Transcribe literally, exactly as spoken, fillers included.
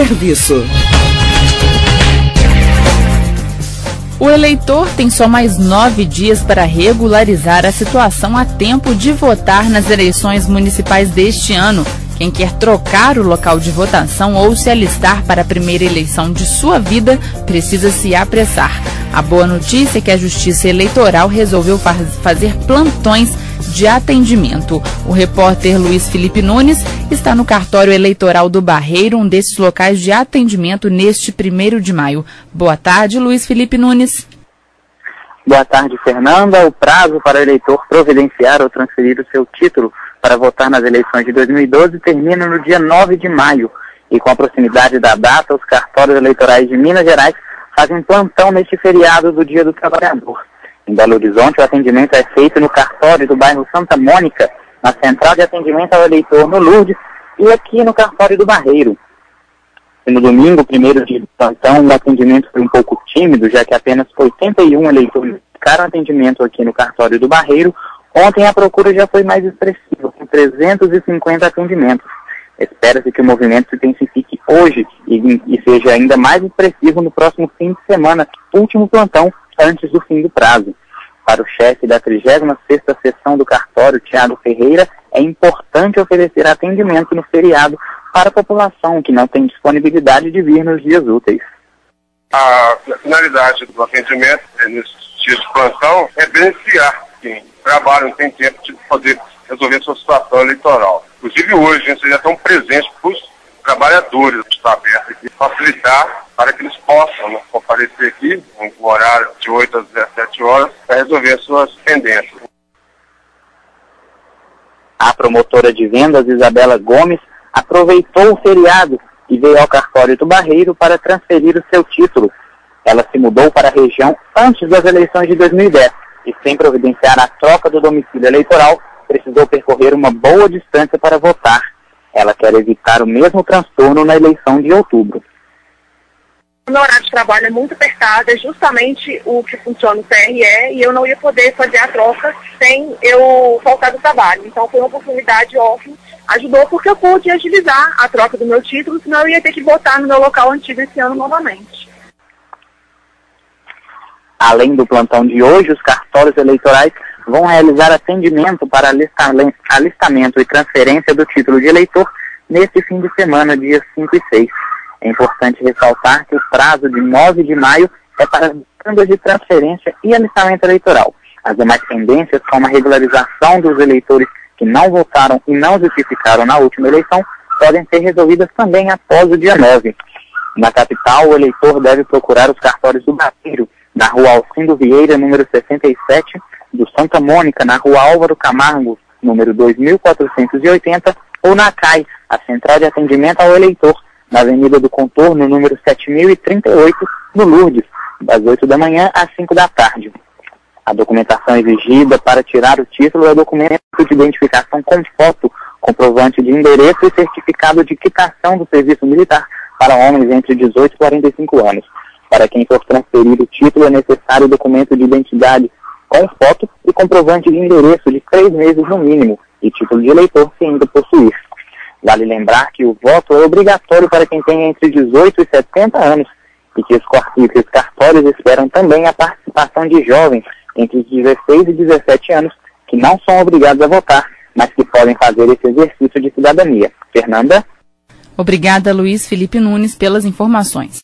serviço. O eleitor tem só mais nove dias para regularizar a situação a tempo de votar nas eleições municipais deste ano. Quem quer trocar o local de votação ou se alistar para a primeira eleição de sua vida precisa se apressar. A boa notícia é que a Justiça Eleitoral resolveu faz- fazer plantões de atendimento. O repórter Luiz Felipe Nunes está no cartório eleitoral do Barreiro, um desses locais de atendimento neste primeiro de maio. Boa tarde, Luiz Felipe Nunes. Boa tarde, Fernanda. O prazo para o eleitor providenciar ou transferir o seu título para votar nas eleições de dois mil e doze termina no dia nove de maio. E com a proximidade da data, os cartórios eleitorais de Minas Gerais fazem plantão neste feriado do Dia do Trabalhador. Em Belo Horizonte, o atendimento é feito no cartório do bairro Santa Mônica, na central de atendimento ao eleitor no Lourdes e aqui no cartório do Barreiro. E no domingo, primeiro dia do plantão, o atendimento foi um pouco tímido, já que apenas oitenta e um eleitores ficaram atendimento aqui no cartório do Barreiro. Ontem a procura já foi mais expressiva, com trezentos e cinquenta atendimentos. Espera-se que o movimento se intensifique hoje e, e seja ainda mais expressivo no próximo fim de semana, último plantão antes do fim do prazo. Para o chefe da trigésima sexta Seção do cartório, Tiago Ferreira, é importante oferecer atendimento no feriado para a população que não tem disponibilidade de vir nos dias úteis. A finalidade do atendimento nesses dias de plantão é beneficiar quem trabalha, não tem tempo de poder resolver sua situação eleitoral. Inclusive hoje, a gente já está presente para os trabalhadores que está aberto aqui, facilitar para que eles possam, né, comparecer aqui no horário de oito às dezessete horas para resolver suas pendências. A promotora de vendas, Isabela Gomes, aproveitou o feriado e veio ao cartório do Barreiro para transferir o seu título. Ela se mudou para a região antes das eleições de dois mil e dez e, sem providenciar a troca do domicílio eleitoral, precisou percorrer uma boa distância para votar. Ela quer evitar o mesmo transtorno na eleição de outubro. O meu horário de trabalho é muito apertado, é justamente o que funciona o T R E, e eu não ia poder fazer a troca sem eu faltar do trabalho. Então foi uma oportunidade ótima, ajudou porque eu pude agilizar a troca do meu título, senão eu ia ter que votar no meu local antigo esse ano novamente. Além do plantão de hoje, os cartórios eleitorais vão realizar atendimento para alistamento e transferência do título de eleitor neste fim de semana, dias cinco e seis. É importante ressaltar que o prazo de nove de maio é para as demandas de transferência e alistamento eleitoral. As demais pendências, como a regularização dos eleitores que não votaram e não justificaram na última eleição, podem ser resolvidas também após o dia nove. Na capital, o eleitor deve procurar os cartórios do Barreiro, na rua Alcindo Vieira, número sessenta e sete, do Santa Mônica, na rua Álvaro Camargo, número dois mil quatrocentos e oitenta, ou na C A I, a Central de Atendimento ao Eleitor, na Avenida do Contorno, número sete mil e trinta e oito, no Lourdes, das oito da manhã às cinco da tarde. A documentação exigida para tirar o título é o documento de identificação com foto, comprovante de endereço e certificado de quitação do serviço militar para homens entre dezoito e quarenta e cinco anos. Para quem for transferir o título, é necessário documento de identidade com foto e comprovante de endereço de três meses no mínimo, e título de eleitor se ainda possuir. Vale lembrar que o voto é obrigatório para quem tem entre dezoito e setenta anos, e que os, e que os cartórios esperam também a participação de jovens entre os dezesseis e dezessete anos, que não são obrigados a votar, mas que podem fazer esse exercício de cidadania. Fernanda? Obrigada, Luiz Felipe Nunes, pelas informações.